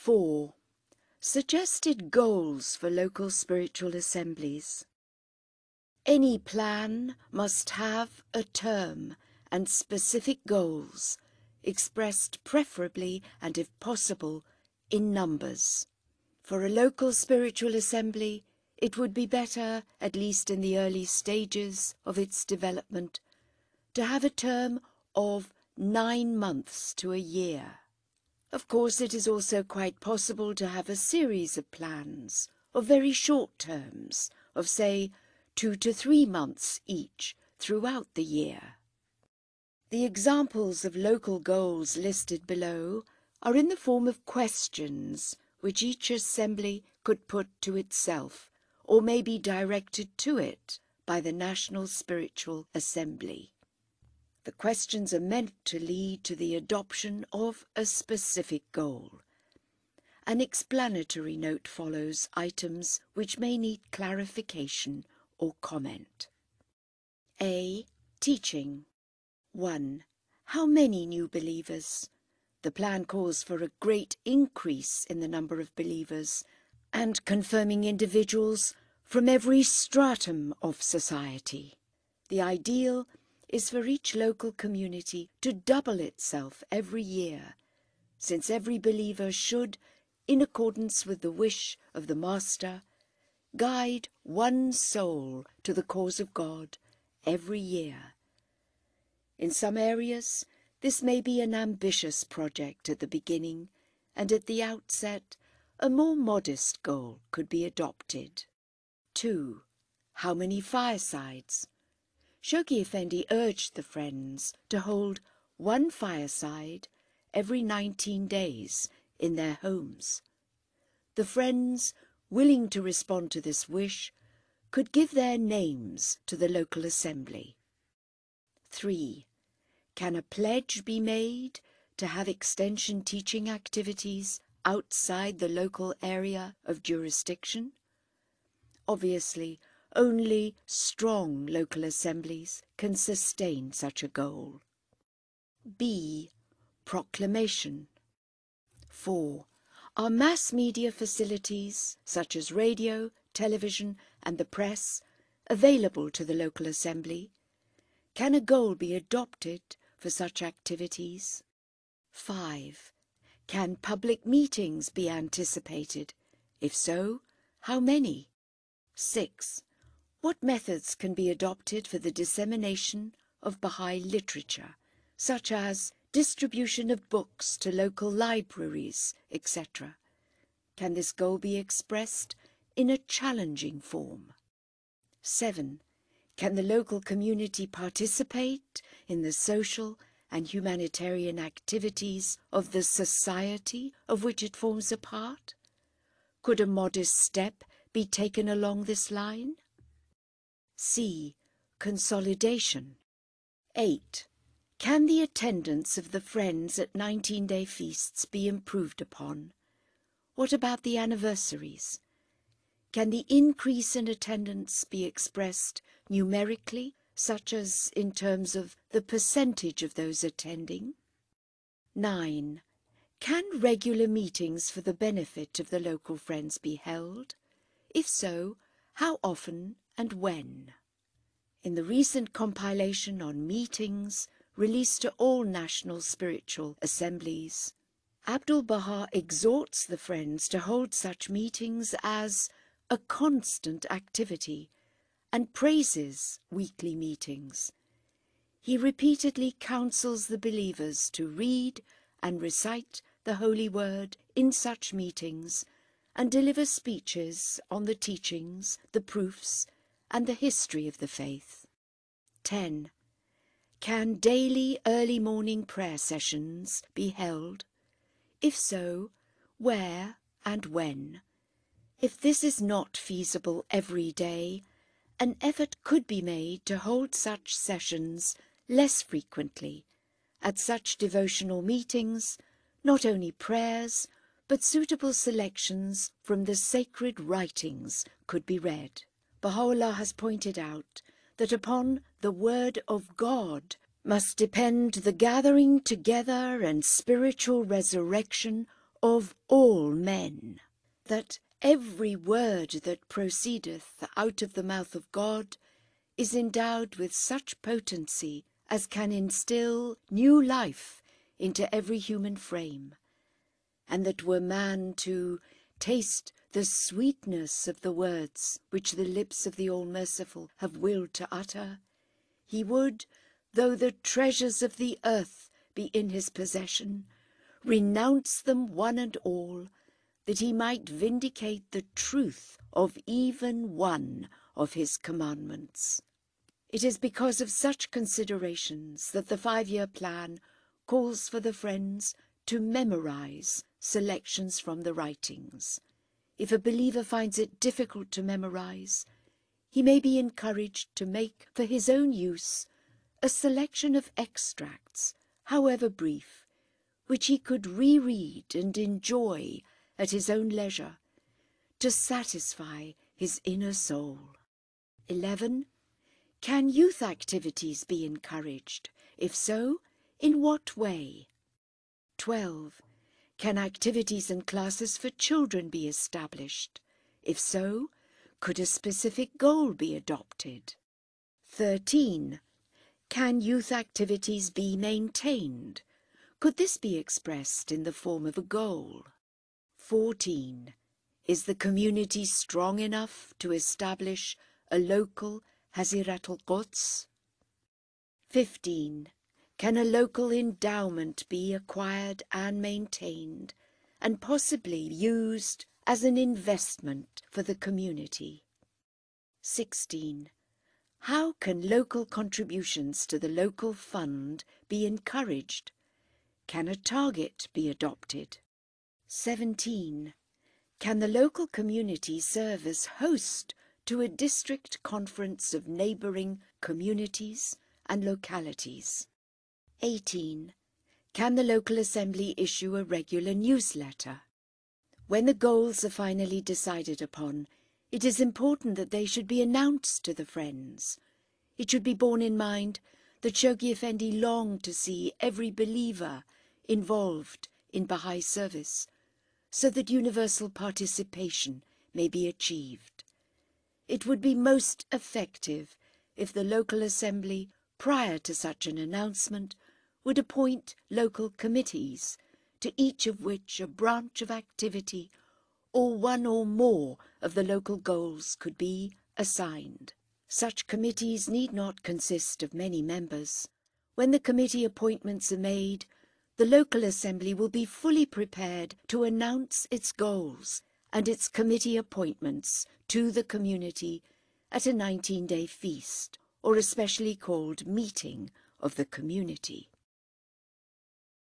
4. Suggested goals for local spiritual assemblies. Any plan must have a term and specific goals, expressed preferably and if possible in numbers. For a local spiritual assembly, it would be better, at least in the early stages of its development, to have a term of 9 months to a year. Of course, it is also quite possible to have a series of plans of very short terms, of say 2 to 3 months each throughout the year. The examples of local goals listed below are in the form of questions which each assembly could put to itself, or may be directed to it by the National Spiritual Assembly. The questions are meant to lead to the adoption of a specific goal. An explanatory note follows items which may need clarification or comment. A. Teaching. 1. How many new believers? The plan calls for a great increase in the number of believers and confirming individuals from every stratum of society. The ideal is for each local community to double itself every year, since every believer should, in accordance with the wish of the Master, guide one soul to the cause of God every year. In some areas, this may be an ambitious project at the beginning, and at the outset, a more modest goal could be adopted. 2. How many firesides? Shoghi Effendi urged the Friends to hold one fireside every 19 days in their homes. The Friends, willing to respond to this wish, could give their names to the local assembly. 3. Can a pledge be made to have extension teaching activities outside the local area of jurisdiction? Obviously, only strong local assemblies can sustain such a goal. B. Proclamation. 4. Are mass media facilities, such as radio, television and the press, available to the local assembly? Can a goal be adopted for such activities? 5. Can public meetings be anticipated? If so, how many? 6. What methods can be adopted for the dissemination of Bahá'í literature, such as distribution of books to local libraries, etc.? Can this goal be expressed in a challenging form? 7. Can the local community participate in the social and humanitarian activities of the society of which it forms a part? Could a modest step be taken along this line? C. Consolidation. 8. Can the attendance of the Friends at 19-day feasts be improved upon? What about the anniversaries? Can the increase in attendance be expressed numerically, such as in terms of the percentage of those attending? 9. Can regular meetings for the benefit of the local Friends be held? If so, how often and when? In the recent compilation on meetings released to all national spiritual assemblies, Abdu'l-Bahá exhorts the Friends to hold such meetings as a constant activity and praises weekly meetings. He repeatedly counsels the believers to read and recite the Holy Word in such meetings and deliver speeches on the teachings, the proofs, and the history of the faith. 10. Can daily early morning prayer sessions be held? If so, where and when? If this is not feasible every day, an effort could be made to hold such sessions less frequently. At such devotional meetings, not only prayers, but suitable selections from the sacred writings could be read. Baha'u'llah has pointed out that upon the Word of God must depend the gathering together and spiritual resurrection of all men, that every word that proceedeth out of the mouth of God is endowed with such potency as can instil new life into every human frame, and that were man to taste the sweetness of the words which the lips of the All-Merciful have willed to utter, he would, though the treasures of the earth be in his possession, renounce them one and all, that he might vindicate the truth of even one of his commandments. It is because of such considerations that the 5-year plan calls for the Friends to memorize selections from the writings. If a believer finds it difficult to memorize, he may be encouraged to make for his own use a selection of extracts, however brief, which he could reread and enjoy at his own leisure, to satisfy his inner soul. 11. Can youth activities be encouraged? If so, in what way? 12. Can activities and classes for children be established? If so, could a specific goal be adopted? 13. Can youth activities be maintained? Could this be expressed in the form of a goal? 14. Is the community strong enough to establish a local Hazirat al-Quds? 15. Can a local endowment be acquired and maintained, and possibly used as an investment for the community? 16. How can local contributions to the local fund be encouraged? Can a target be adopted? 17. Can the local community serve as host to a district conference of neighbouring communities and localities? 18. Can the local assembly issue a regular newsletter? When the goals are finally decided upon, it is important that they should be announced to the Friends. It should be borne in mind that Shoghi Effendi longed to see every believer involved in Baha'i service, so that universal participation may be achieved. It would be most effective if the local assembly, prior to such an announcement, would appoint local committees, to each of which a branch of activity or one or more of the local goals could be assigned. Such committees need not consist of many members. When the committee appointments are made, the local assembly will be fully prepared to announce its goals and its committee appointments to the community at a 19-day feast, or a specially called meeting of the community.